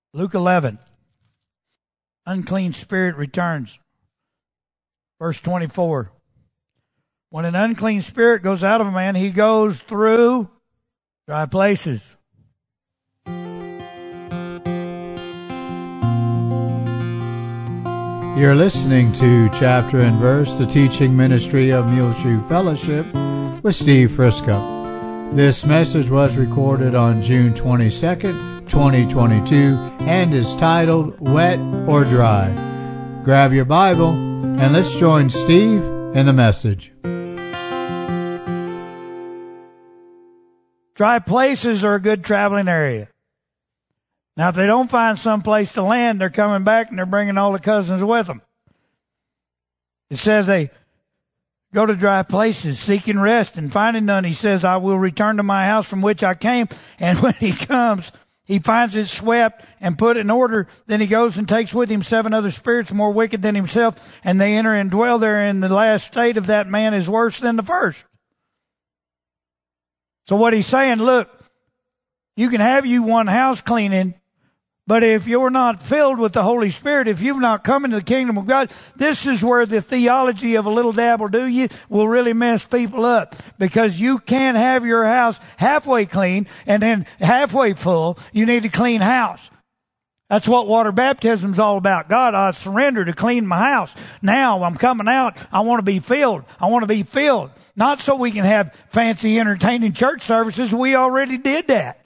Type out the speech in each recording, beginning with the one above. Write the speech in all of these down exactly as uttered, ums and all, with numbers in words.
Luke eleven. Unclean spirit returns. Verse twenty-four. When an unclean spirit goes out of a man, he goes through dry places. You're listening to Chapter and Verse, the teaching ministry of Muleshoe Fellowship with Steve Frisco. This message was recorded on June twenty-second, twenty twenty-two, and is titled Wet or Dry. Grab your Bible and let's join Steve in the message. Dry places are a good traveling area. Now, if they don't find some place to land, they're coming back and they're bringing all the cousins with them. It says they go to dry places, seeking rest and finding none. He says, I will return to my house from which I came. And when he comes, he finds it swept and put in order. Then he goes and takes with him seven other spirits more wicked than himself, and they enter and dwell there. And the last state of that man is worse than the first. So what he's saying, look, you can have you one house cleaning, but if you're not filled with the Holy Spirit, if you've not come into the kingdom of God, this is where the theology of a little dab will do you will really mess people up. Because you can't have your house halfway clean and then halfway full. You need a clean house. That's what water baptism is all about. God, I surrender to clean my house. Now I'm coming out. I want to be filled. I want to be filled. Not so we can have fancy entertaining church services. We already did that.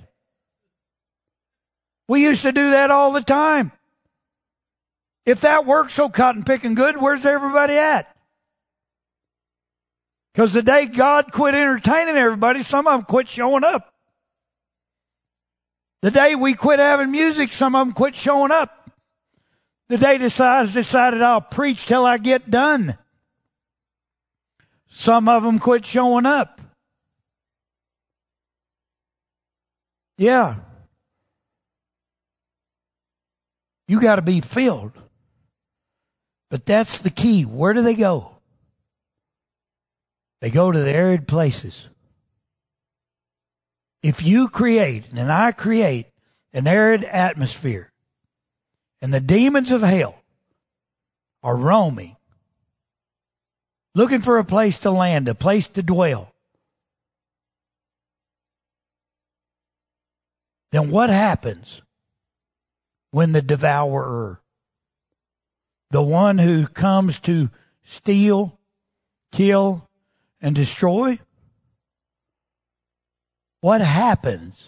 We used to do that all the time. If that works so cotton picking good, where's everybody at? Because the day God quit entertaining everybody, some of them quit showing up. The day we quit having music, some of them quit showing up. The day decides decided I'll preach till I get done. Some of them quit showing up. Yeah. You got to be filled. But that's the key. Where do they go? They go to the arid places. If you create, and I create, an arid atmosphere, and the demons of hell are roaming, looking for a place to land, a place to dwell, then what happens when the devourer, the one who comes to steal, kill, and destroy, what happens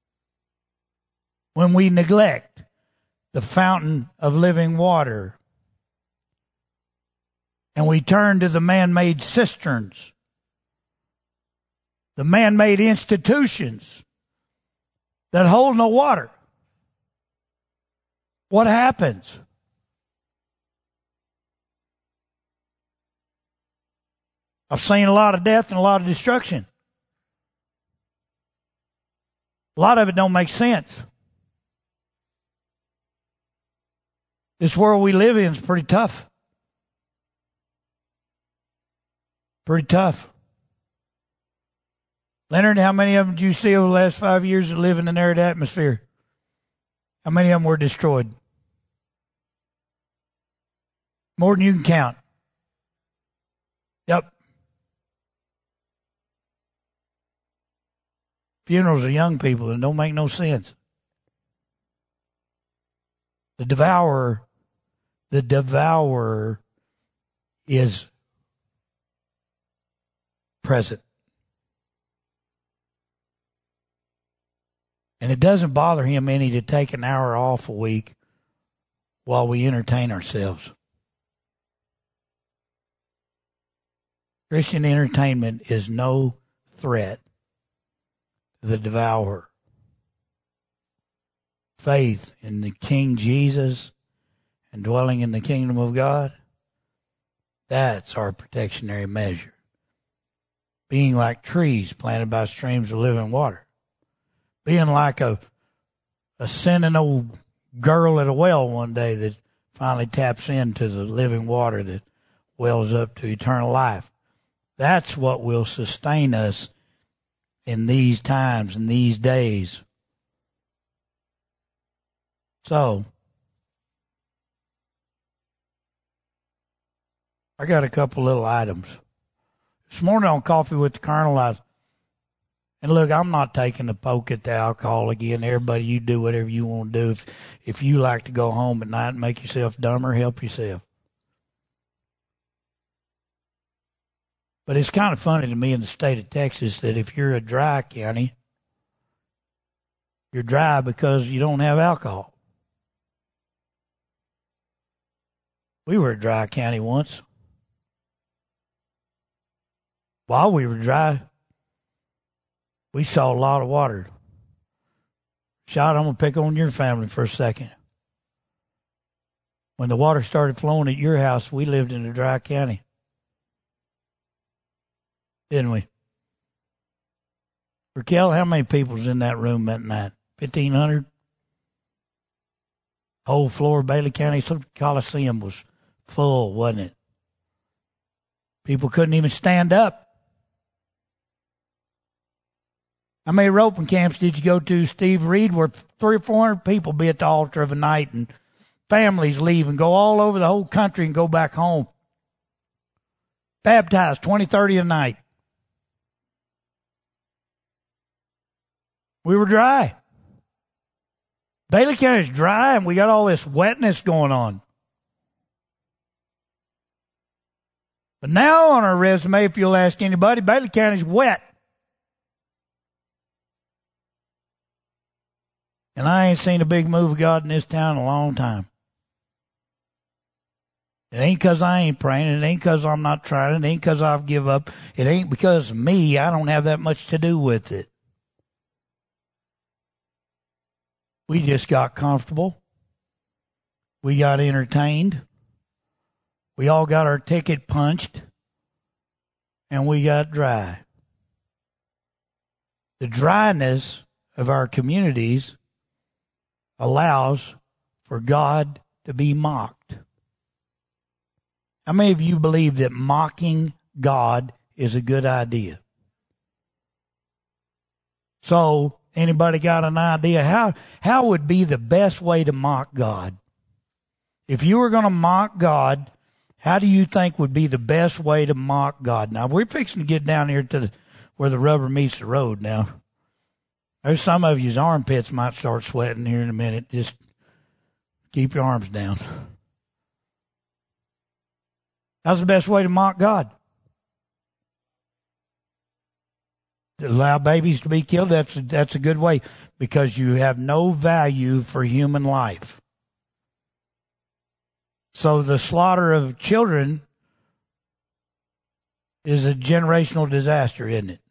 when we neglect the fountain of living water and we turn to the man-made cisterns, the man-made institutions that hold no water? What happens? I've seen a lot of death and a lot of destruction. A lot of it don't make sense. This world we live in is pretty tough. Pretty tough. Leonard, how many of them did you see over the last five years that live in an arid atmosphere? How many of them were destroyed? More than you can count. Yep. Funerals of young people that don't make no sense. The devourer, the devourer is present. And it doesn't bother him any to take an hour off a week while we entertain ourselves. Christian entertainment is no threat to the devourer. Faith in the King Jesus and dwelling in the kingdom of God, that's our protectionary measure. Being like trees planted by streams of living water. Being like a, a sinning old girl at a well one day that finally taps into the living water that wells up to eternal life. That's what will sustain us in these times, in these days. So, I got a couple little items. This morning on Coffee with the Colonel, I, and look, I'm not taking a poke at the alcohol again. Everybody, you do whatever you want to do. If, if you like to go home at night and make yourself dumber, help yourself. But it's kind of funny to me in the state of Texas that if you're a dry county, you're dry because you don't have alcohol. We were a dry county once. While we were dry, we saw a lot of water. Shot, I'm going to pick on your family for a second. When the water started flowing at your house, we lived in a dry county. Didn't we? Raquel, how many people was in that room that night? fifteen hundred? Whole floor of Bailey County Coliseum was full, wasn't it? People couldn't even stand up. How many roping camps did you go to, Steve Reed, where three or four hundred people be at the altar of a night and families leave and go all over the whole country and go back home? Baptized twenty, thirty a night. We were dry. Bailey County is dry, and we got all this wetness going on. But now on our resume, if you'll ask anybody, Bailey County's wet. And I ain't seen a big move of God in this town in a long time. It ain't because I ain't praying. It ain't because I'm not trying. It ain't because I've give up. It ain't because of me. I don't have that much to do with it. We just got comfortable. We got entertained. We all got our ticket punched. And we got dry. The dryness of our communities allows for God to be mocked. How many of you believe that mocking God is a good idea? So, anybody got an idea? How, how would be the best way to mock God? If you were going to mock God, how do you think would be the best way to mock God? Now, we're fixing to get down here to the, where the rubber meets the road now. There's some of you's armpits might start sweating here in a minute. Just keep your arms down. How's the best way to mock God? To allow babies to be killed? That's a, that's a good way, because you have no value for human life. So the slaughter of children is a generational disaster, isn't it?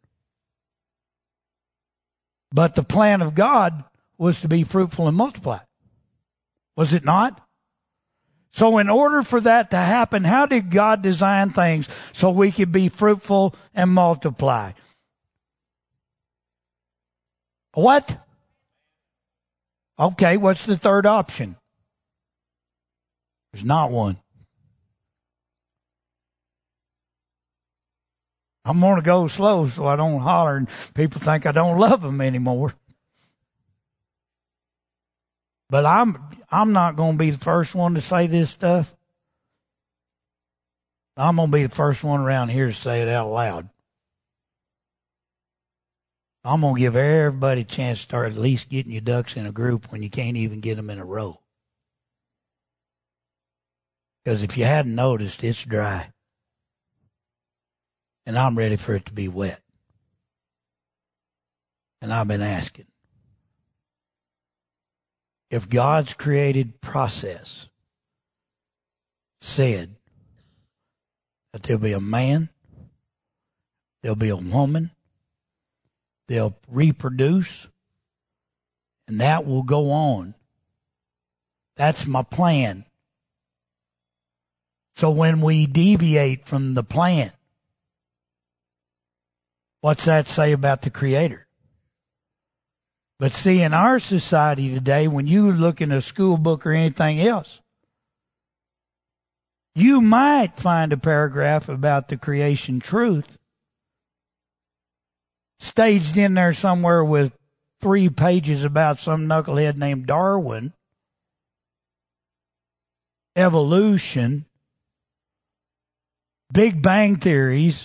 But the plan of God was to be fruitful and multiply. Was it not? So in order for that to happen, how did God design things so we could be fruitful and multiply? What? Okay, what's the third option? There's not one. I'm going to go slow so I don't holler and people think I don't love them anymore. But I'm I'm not going to be the first one to say this stuff. I'm going to be the first one around here to say it out loud. I'm going to give everybody a chance to start at least getting your ducks in a group when you can't even get them in a row. Because if you hadn't noticed, it's dry. And I'm ready for it to be wet. And I've been asking. If God's created process said that there'll be a man, there'll be a woman, they'll reproduce, and that will go on. That's my plan. So when we deviate from the plan, what's that say about the Creator? But see, in our society today, when you look in a school book or anything else, you might find a paragraph about the creation truth staged in there somewhere with three pages about some knucklehead named Darwin evolution, Big Bang theories,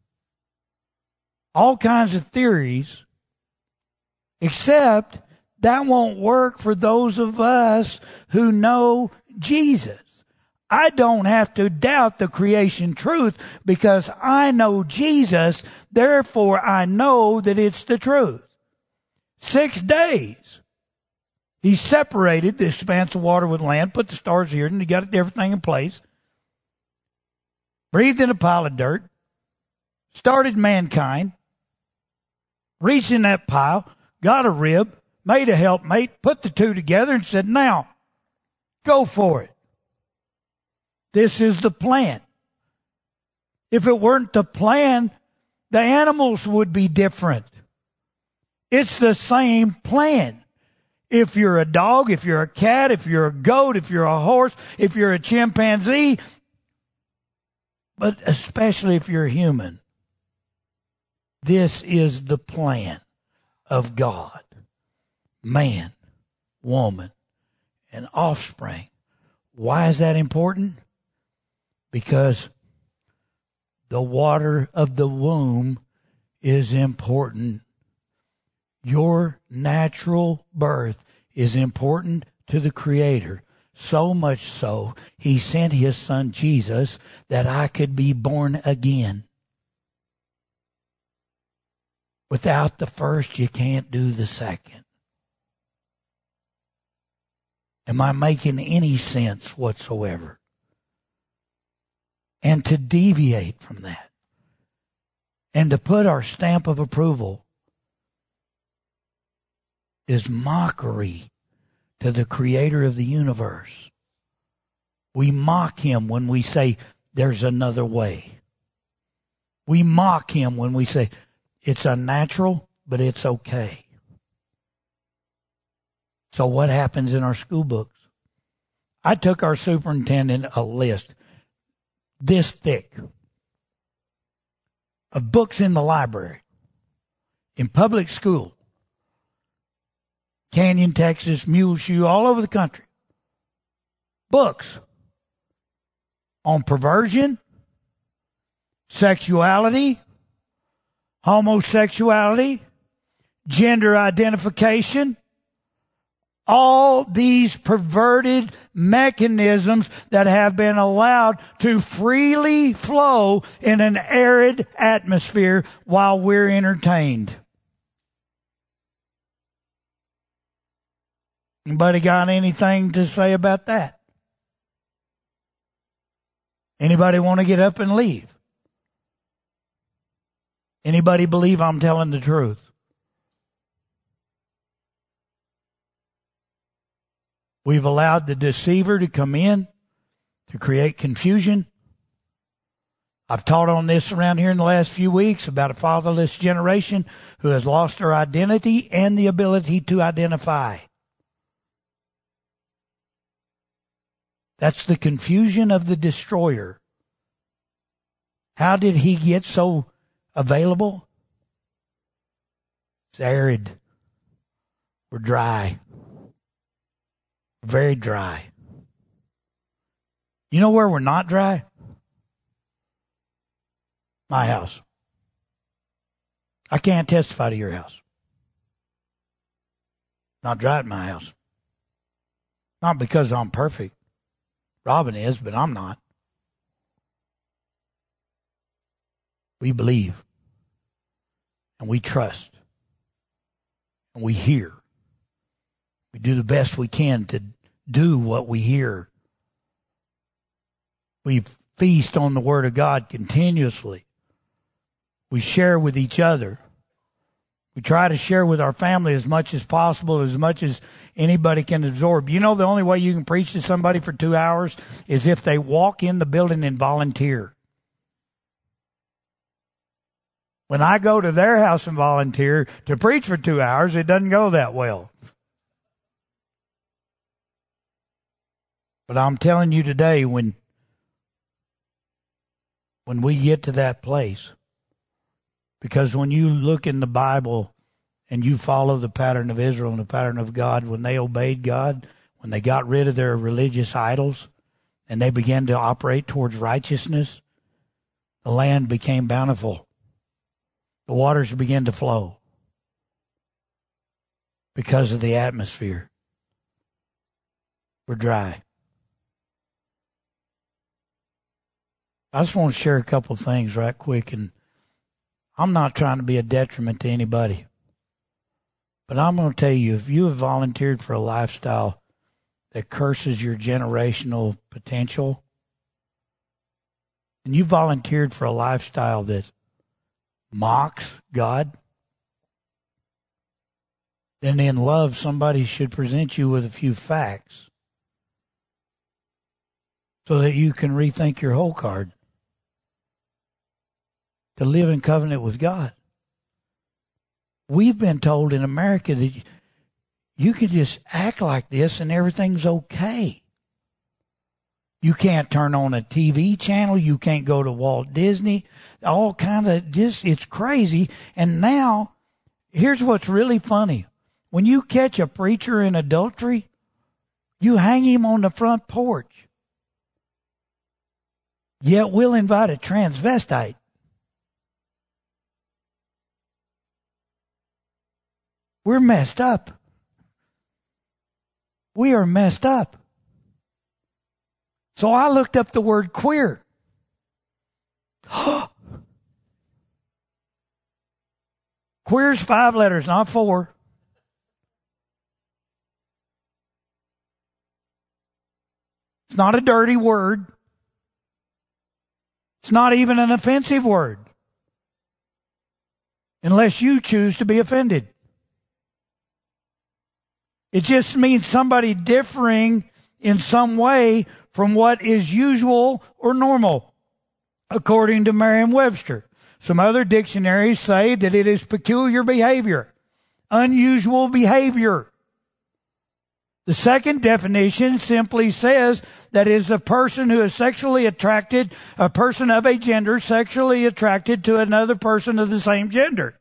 all kinds of theories, except that won't work for those of us who know Jesus. I don't have to doubt the creation truth because I know Jesus, therefore I know that it's the truth. Six days. He separated the expanse of water with land, put the stars here, and he got everything in place. Breathed in a pile of dirt. Started mankind. Reached in that pile, got a rib, made a helpmate, put the two together and said, now, go for it. This is the plan. If it weren't the plan, the animals would be different. It's the same plan. If you're a dog, if you're a cat, if you're a goat, if you're a horse, if you're a chimpanzee, but especially if you're a human, this is the plan of God. Man, woman, and offspring. Why is that important? Because the water of the womb is important. Your natural birth is important to the Creator. So much so, He sent His Son Jesus that I could be born again. Without the first, you can't do the second. Am I making any sense whatsoever? And to deviate from that and to put our stamp of approval is mockery to the Creator of the universe. We mock Him when we say there's another way. We mock Him when we say it's unnatural, but it's okay. So what happens in our school books? I took our superintendent a list this thick of books in the library, in public school, Canyon, Texas, Muleshoe, all over the country. Books on perversion, sexuality, homosexuality, gender identification, all these perverted mechanisms that have been allowed to freely flow in an arid atmosphere while we're entertained. Anybody got anything to say about that? Anybody want to get up and leave? Anybody believe I'm telling the truth? We've allowed the deceiver to come in to create confusion. I've taught on this around here in the last few weeks about a fatherless generation who has lost their identity and the ability to identify. That's the confusion of the destroyer. How did he get so available? It's arid. We're dry. Very dry. You know where we're not dry? My house. I can't testify to your house. Not dry at my house. Not because I'm perfect. Robin is, but I'm not. We believe. And we trust. And we hear. We do the best we can to do what we hear. We feast on the Word of God continuously. We share with each other. We try to share with our family as much as possible, as much as anybody can absorb. You know the only way you can preach to somebody for two hours is if they walk in the building and volunteer. When I go to their house and volunteer to preach for two hours, it doesn't go that well. But I'm telling you today, when, when we get to that place, because when you look in the Bible and you follow the pattern of Israel and the pattern of God, when they obeyed God, when they got rid of their religious idols, and they began to operate towards righteousness, the land became bountiful. The waters began to flow because of the atmosphere. We're dry. I just want to share a couple of things right quick, and I'm not trying to be a detriment to anybody. But I'm going to tell you, if you have volunteered for a lifestyle that curses your generational potential, and you volunteered for a lifestyle that mocks God, then in love, somebody should present you with a few facts so that you can rethink your whole card. To live in covenant with God. We've been told in America that you can just act like this and everything's okay. You can't turn on a T V channel. You can't go to Walt Disney. All kind of just, it's crazy. And now, here's what's really funny. When you catch a preacher in adultery, you hang him on the front porch. Yet we'll invite a transvestite. We're messed up. We are messed up. So I looked up the word queer. Queer's five letters, not four. It's not a dirty word. It's not even an offensive word. Unless you choose to be offended. It just means somebody differing in some way from what is usual or normal, according to Merriam-Webster. Some other dictionaries say that it is peculiar behavior, unusual behavior. The second definition simply says that it is a person who is sexually attracted, a person of a gender sexually attracted to another person of the same gender.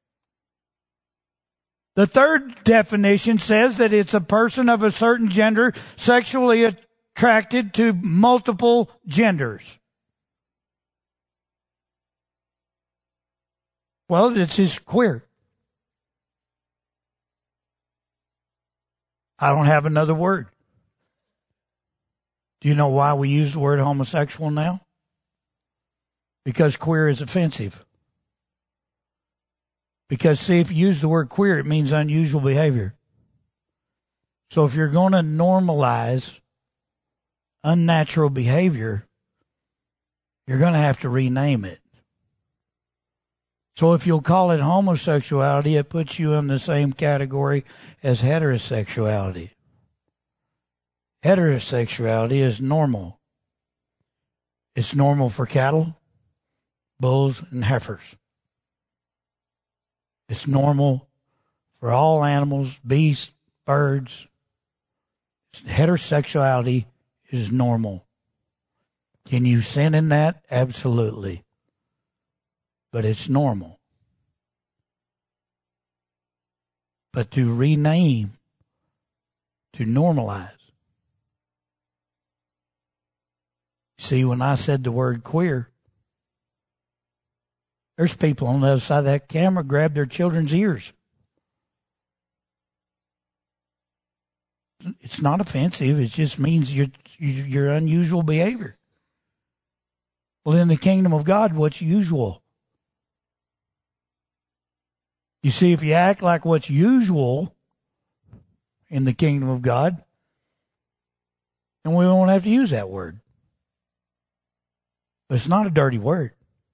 The third definition says that it's a person of a certain gender sexually attracted to multiple genders. Well, it's just queer. I don't have another word. Do you know why we use the word homosexual now? Because queer is offensive. Because, see, if you use the word queer, it means unusual behavior. So if you're going to normalize unnatural behavior, you're going to have to rename it. So if you'll call it homosexuality, it puts you in the same category as heterosexuality. Heterosexuality is normal. It's normal for cattle, bulls, and heifers. It's normal for all animals, beasts, birds. Heterosexuality is normal. Can you sin in that? Absolutely. But it's normal. But to rename, to normalize. See, when I said the word queer, there's people on the other side of that camera grab their children's ears. It's not offensive. It just means your your unusual behavior. Well, in the kingdom of God, what's usual? You see, if you act like what's usual in the kingdom of God, then we won't have to use that word. But it's not a dirty word.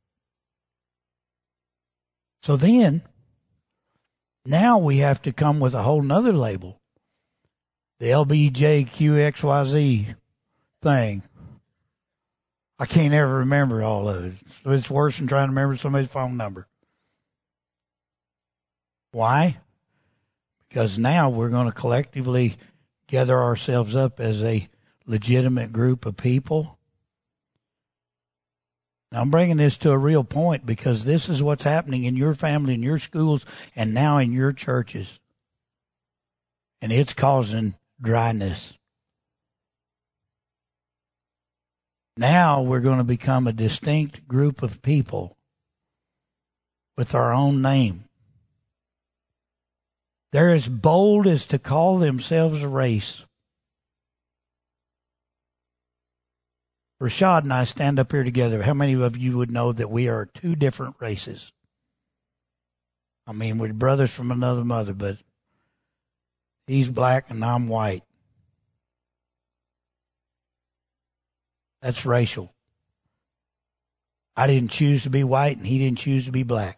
So then, now we have to come with a whole nother label. The L B J Q X Y Z thing. I can't ever remember all of it. So it's worse than trying to remember somebody's phone number. Why? Because now we're going to collectively gather ourselves up as a legitimate group of people. Now, I'm bringing this to a real point because this is what's happening in your family, in your schools, and now in your churches. And it's causing dryness. Now we're going to become a distinct group of people with our own name. They're as bold as to call themselves a race. Rashad and I stand up here together. How many of you would know that we are two different races? I mean, we're brothers from another mother, but he's black and I'm white. That's racial. I didn't choose to be white and he didn't choose to be black.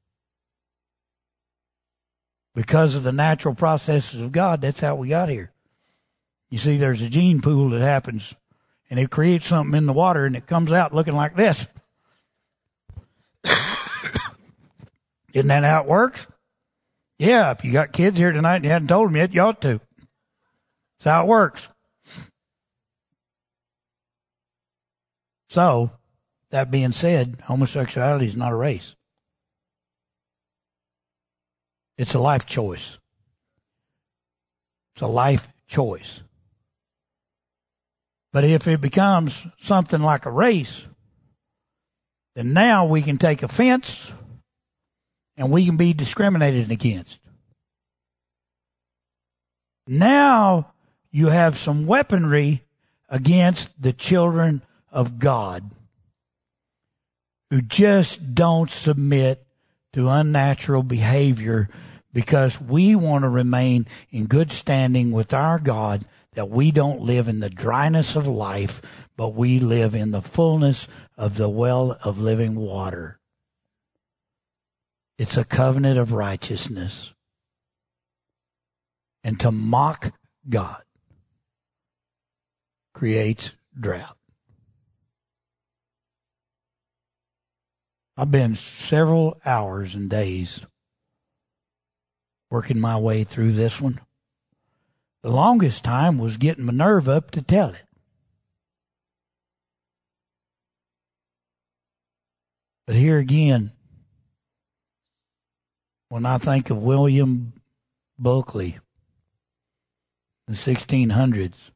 Because of the natural processes of God, that's how we got here. You see, there's a gene pool that happens, and it creates something in the water, and it comes out looking like this. Isn't that how it works? Yeah, if you got kids here tonight and you hadn't told them yet, you ought to. That's how it works. So, that being said, homosexuality is not a race. It's a life choice. It's a life choice. But if it becomes something like a race, then now we can take offense and we can be discriminated against. Now you have some weaponry against the children of God who just don't submit to unnatural behavior because we want to remain in good standing with our God, that we don't live in the dryness of life, but we live in the fullness of the well of living water. It's a covenant of righteousness. And to mock God creates drought. I've been several hours and days working my way through this one. The longest time was getting my nerve up to tell it. But here again, when I think of William Bulkeley, the sixteen hundreds,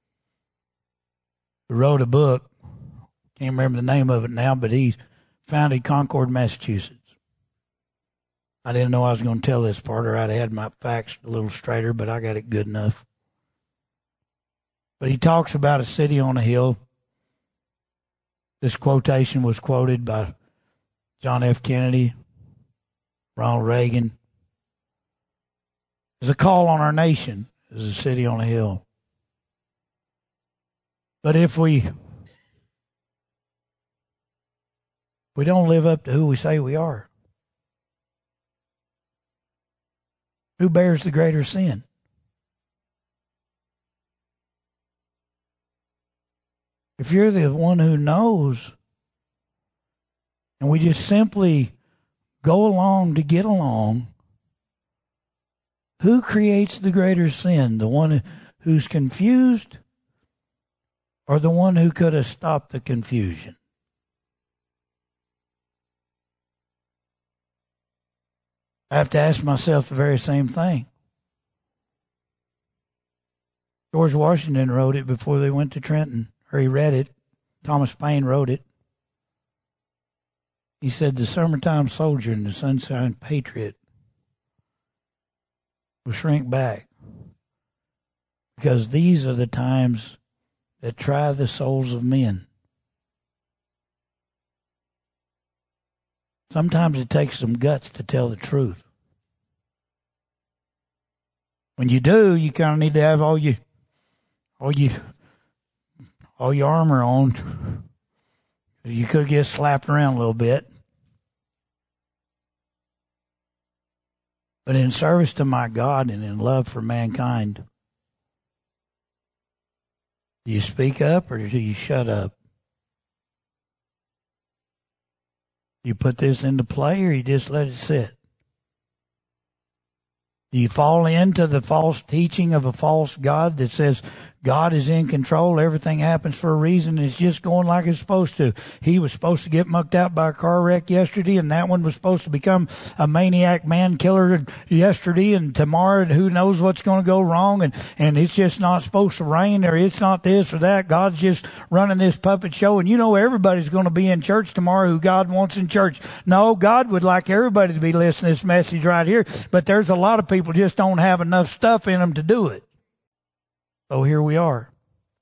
who wrote a book, can't remember the name of it now, but he founded Concord, Massachusetts. I didn't know I was going to tell this part, or I'd had my facts a little straighter, but I got it good enough. But he talks about a city on a hill. This quotation was quoted by John F. Kennedy, Ronald Reagan. There's a call on our nation as a city on a hill. But if we we don't live up to who we say we are, who bears the greater sin? If you're the one who knows, and we just simply go along to get along, who creates the greater sin? The one who's confused, or the one who could have stopped the confusion? I have to ask myself the very same thing. George Washington wrote it before they went to Trenton, or he read it. Thomas Paine wrote it. He said, the summertime soldier and the sunshine patriot will shrink back, because these are the times that try the souls of men. Sometimes it takes some guts to tell the truth. When you do, you kind of need to have all your, all you, all your armor on. You could get slapped around a little bit. But in service to my God and in love for mankind, do you speak up or do you shut up? You put this into play or you just let it sit? Do you fall into the false teaching of a false God that says God is in control. Everything happens for a reason. It's just going like it's supposed to. He was supposed to get mucked out by a car wreck yesterday, and that one was supposed to become a maniac man killer yesterday, and tomorrow who knows what's going to go wrong, and, and it's just not supposed to rain, or it's not this or that. God's just running this puppet show, and you know everybody's going to be in church tomorrow who God wants in church. No, God would like everybody to be listening to this message right here, but there's a lot of people just don't have enough stuff in them to do it. So here we are.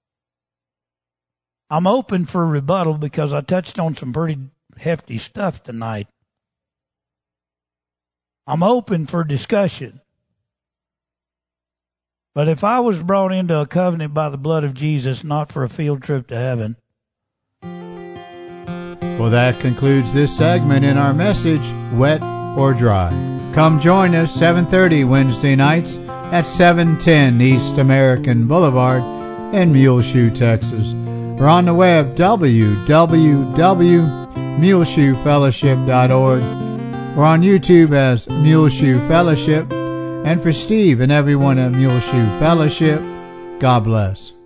I'm open for rebuttal because I touched on some pretty hefty stuff tonight. I'm open for discussion. But if I was brought into a covenant by the blood of Jesus, not for a field trip to heaven. Well, that concludes this segment in our message, Wet or Dry. Come join us seven thirty Wednesday nights at seven ten East American Boulevard in Muleshoe, Texas. We're on the web, w w w dot muleshoe fellowship dot org. We're on YouTube as Muleshoe Fellowship. And for Steve and everyone at Muleshoe Fellowship, God bless.